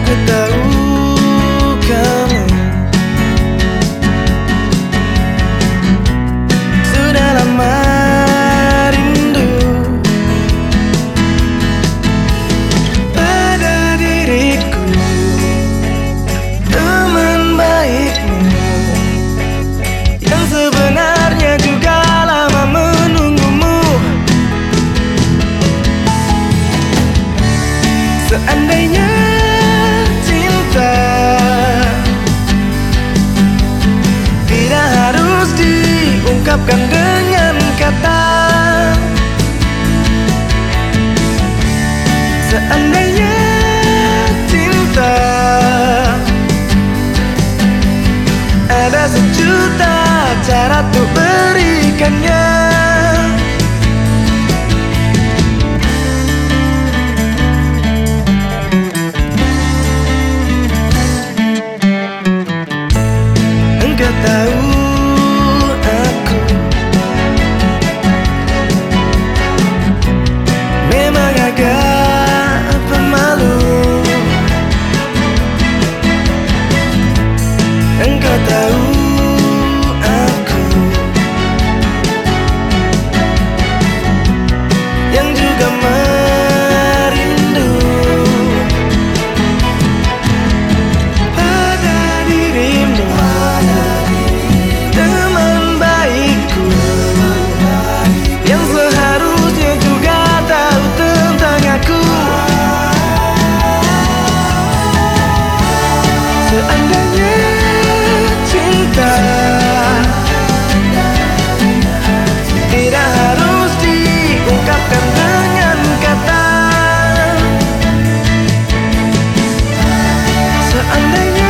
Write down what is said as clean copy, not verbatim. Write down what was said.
Aku tahu kamu sudah lama rindu pada diriku, teman baikmu yang sebenarnya juga lama menunggumu. Seandainya cinta tidak harus diungkapkan dengan kata, seandainya cinta ada sejuta cara untuk berikannya. Engkau tahu aku memang agak pemalu. Engkau tahu aku yang juga merindu pada dirimu, teman baikku yang seharusnya juga tahu tentang aku. Seandainya cinta tidak harus diungkapkan dengan kata, seandainya